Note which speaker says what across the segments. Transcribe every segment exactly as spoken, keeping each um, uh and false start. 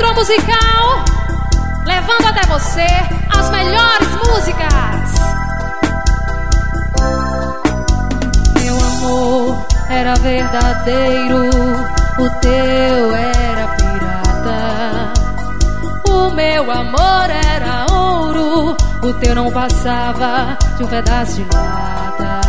Speaker 1: Central Musical, levando até você as melhores músicas. Meu amor era verdadeiro, o teu era pirata. O meu amor era ouro, o teu não passava de um pedaço de lata.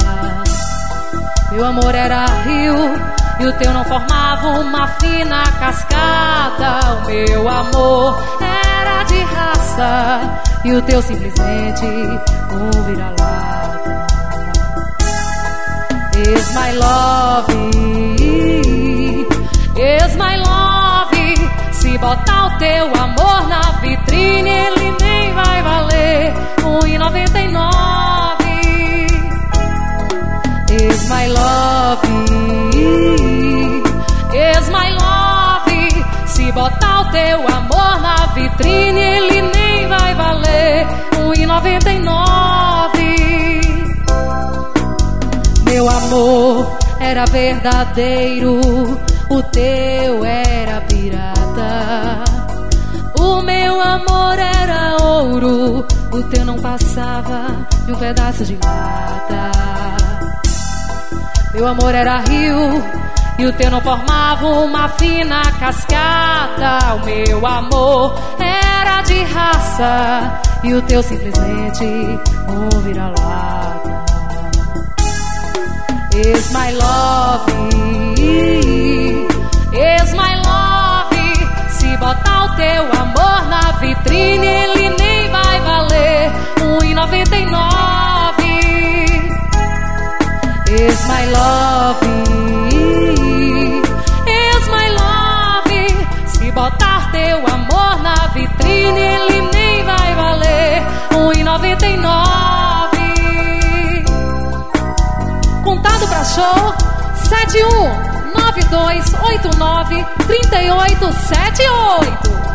Speaker 1: Meu amor era rio e o teu não formava uma fina cascata. O meu amor era de raça e o teu simplesmente um vira-lata. Is my love, is my love. Se botar o teu amor na vitrine, ele nem vai valer um e noventa e nove. Is my love, is my love. Se botar o teu amor na vitrine, ele nem vai valer um e noventa e nove. Meu amor era verdadeiro, o teu era pirata. O meu amor era ouro, o teu não passava de um pedaço de lata. Meu amor era rio e o teu não formava uma fina cascata. O meu amor era de raça e o teu simplesmente um vira-lata. Is my love, is my love. Se botar o teu amor na vitrine, ele nem vai valer um e noventa e nove. Is my love, is my love. Se botar teu amor na vitrine, ele nem vai valer um e noventa e nove. Contado pra show sete um nove dois oito nove três oito sete oito.